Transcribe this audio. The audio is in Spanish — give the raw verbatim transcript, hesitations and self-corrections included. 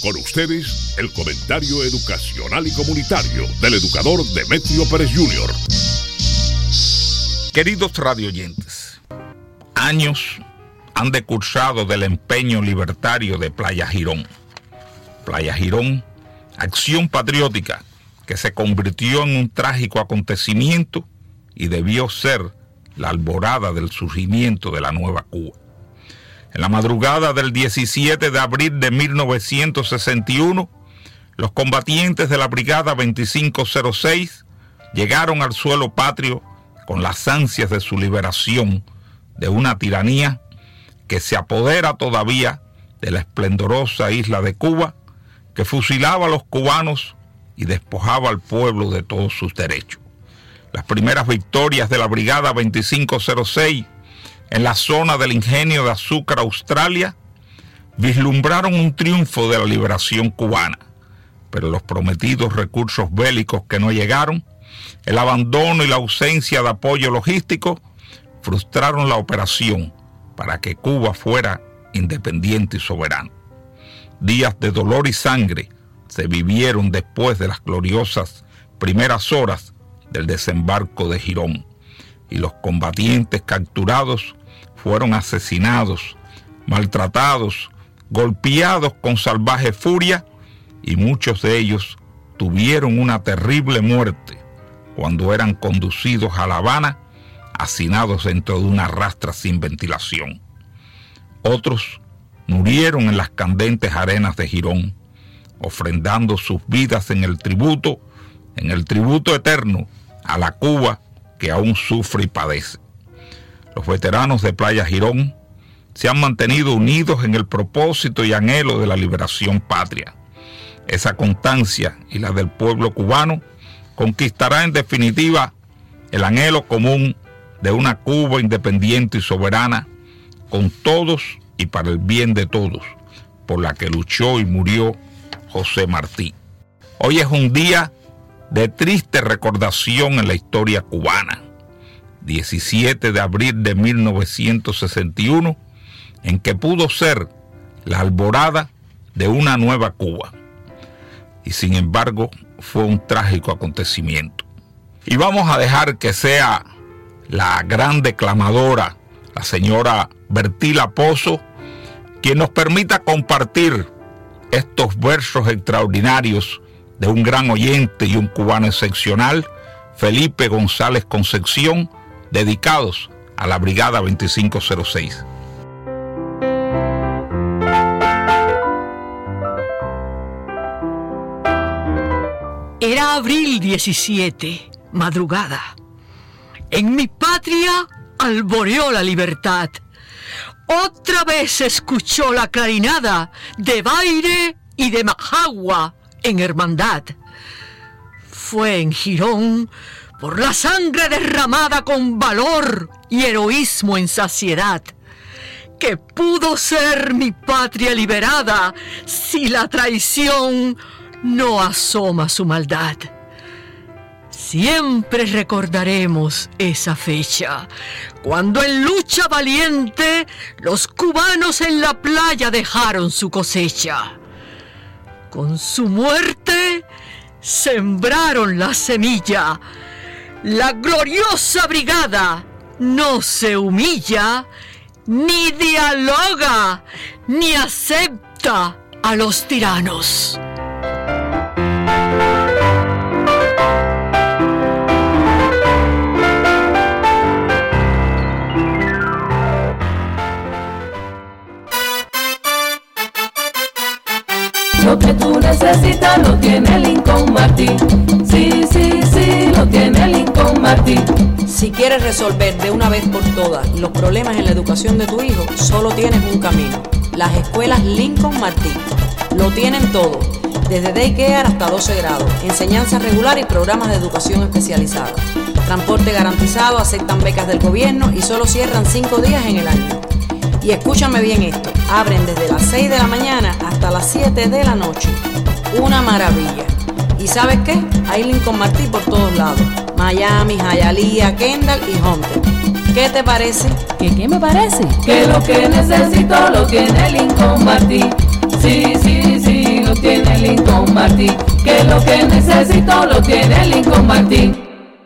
Con ustedes, el comentario educacional y comunitario del educador Demetrio Pérez junior Queridos radioyentes, años han decursado del empeño libertario de Playa Girón. Playa Girón, acción patriótica que se convirtió en un trágico acontecimiento y debió ser la alborada del surgimiento de la nueva Cuba. En la madrugada del diecisiete de abril de mil novecientos sesenta y uno, los combatientes de la Brigada veinticinco cero seis llegaron al suelo patrio con las ansias de su liberación de una tiranía que se apodera todavía de la esplendorosa isla de Cuba, que fusilaba a los cubanos y despojaba al pueblo de todos sus derechos. Las primeras victorias de la Brigada veinticinco cero seis en la zona del ingenio de azúcar Australia vislumbraron un triunfo de la liberación cubana, pero los prometidos recursos bélicos que no llegaron, el abandono y la ausencia de apoyo logístico frustraron la operación para que Cuba fuera independiente y soberano. Días de dolor y sangre se vivieron después de las gloriosas primeras horas del desembarco de Girón, y los combatientes capturados fueron asesinados, maltratados, golpeados con salvaje furia, y muchos de ellos tuvieron una terrible muerte cuando eran conducidos a La Habana, hacinados dentro de una rastra sin ventilación. Otros murieron en las candentes arenas de Girón, ofrendando sus vidas en el tributo, en el tributo eterno a la Cuba que aún sufre y padece. Los veteranos de Playa Girón se han mantenido unidos en el propósito y anhelo de la liberación patria. Esa constancia y la del pueblo cubano conquistará en definitiva el anhelo común de una Cuba independiente y soberana, con todos y para el bien de todos, por la que luchó y murió José Martí. Hoy es un día de triste recordación en la historia cubana. diecisiete de abril de mil novecientos sesenta y uno, en que pudo ser la alborada de una nueva Cuba. Y sin embargo, fue un trágico acontecimiento. Y vamos a dejar que sea la gran declamadora, la señora Bertila Pozo, quien nos permita compartir estos versos extraordinarios de un gran oyente y un cubano excepcional, Felipe González Concepción, dedicados a la Brigada veinticinco cero seis. Era abril diecisiete, madrugada. En mi patria alboreó la libertad. Otra vez se escuchó la clarinada de Baire y de Majagua en hermandad. Fue en Girón, por la sangre derramada con valor y heroísmo en saciedad, que pudo ser mi patria liberada si la traición no asoma su maldad. Siempre recordaremos esa fecha, cuando en lucha valiente los cubanos en la playa dejaron su cosecha. Con su muerte sembraron la semilla. La gloriosa brigada no se humilla, ni dialoga, ni acepta a los tiranos. Lo que tú necesitas lo tiene Lincoln Martin. Sí, sí, sí, lo tiene Lincoln Martin. Si quieres resolver de una vez por todas los problemas en la educación de tu hijo, solo tienes un camino: las escuelas Lincoln Martin. Lo tienen todo, desde daycare hasta doce grados, enseñanza regular y programas de educación especializada. Transporte garantizado, aceptan becas del gobierno y solo cierran cinco días en el año. Y escúchame bien esto, abren desde las seis de la mañana hasta las siete de la noche. Una maravilla. ¿Y sabes qué? Hay Lincoln Martin por todos lados. Miami, Hialeah, Kendall y Hunter. ¿Qué te parece? ¿Qué qué me parece? Que lo que necesito lo tiene Lincoln Martin. Sí, sí, sí, lo Martí, que lo que necesito lo tiene